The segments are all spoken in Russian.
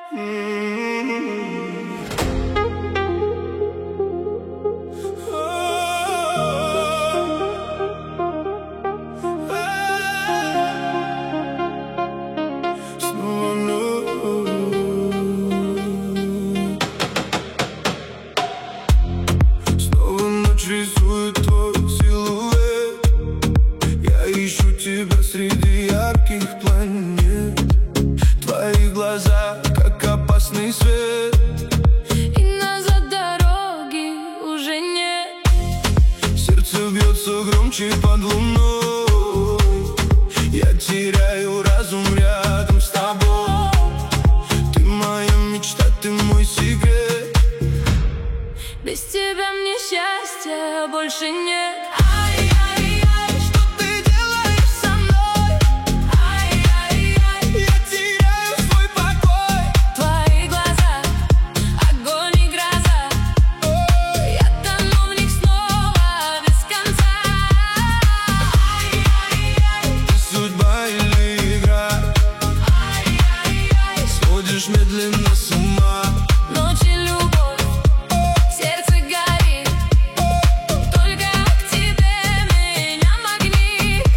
Рисует твой силуэт. Я ищу тебя среди ярких планет. Твои глаза, как опасный свет. И назад дороги уже нет. Сердце бьется громче под луной. Я теряю разум рядом с тобой. Ты моя мечта, ты мой секрет. Без тебя мне счастья больше нет. Ай-яй-яй, что ты делаешь со мной? Ай-яй-яй, я теряю свой покой. Твои глаза, огонь и гроза. Я тону в них снова без конца. Ай-яй-яй, ты судьба или игра? Ай-яй-яй, сводишь медленно с ума. ночь и любовь, сердце горит. Только к тебе меня магнит.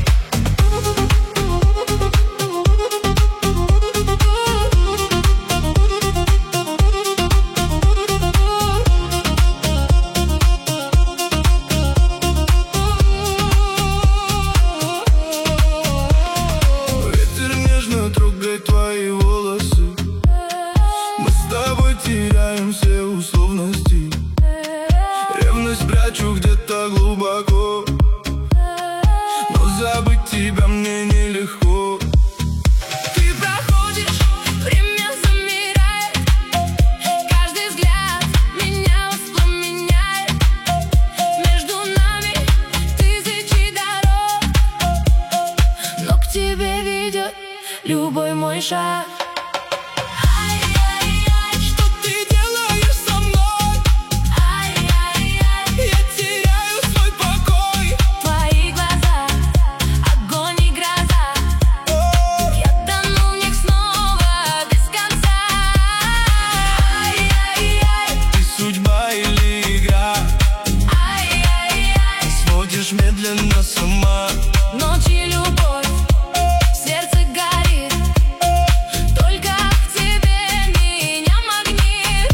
Ветер нежно трогает твои волосы. Мы с тобой теряем все условности. Ревность прячу где-то глубоко, но забыть тебя мне нелегко. Ты проходишь, время замирает. Каждый взгляд меня воспламеняет. Между нами тысячи дорог, но к тебе ведет любой мой шаг. Ай-яй-яй, что ты делаешь со мной? Ай-яй-яй, Я теряю свой покой. твои глаза, огонь и гроза. Я тону в них снова без конца. Ай-яй-яй, Ты судьба или игра? ай-яй-яй, Сводишь медленно с ума. ночь и любовь, сердце горит. Только к тебе меня магнит.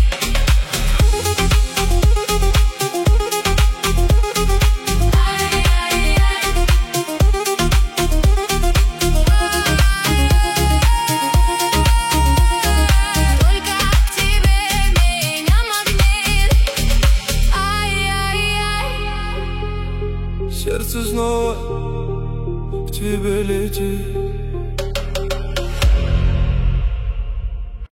Ай-яй-яй, только к тебе меня магнит. Ай-яй-яй. Сердце снова к тебе летит.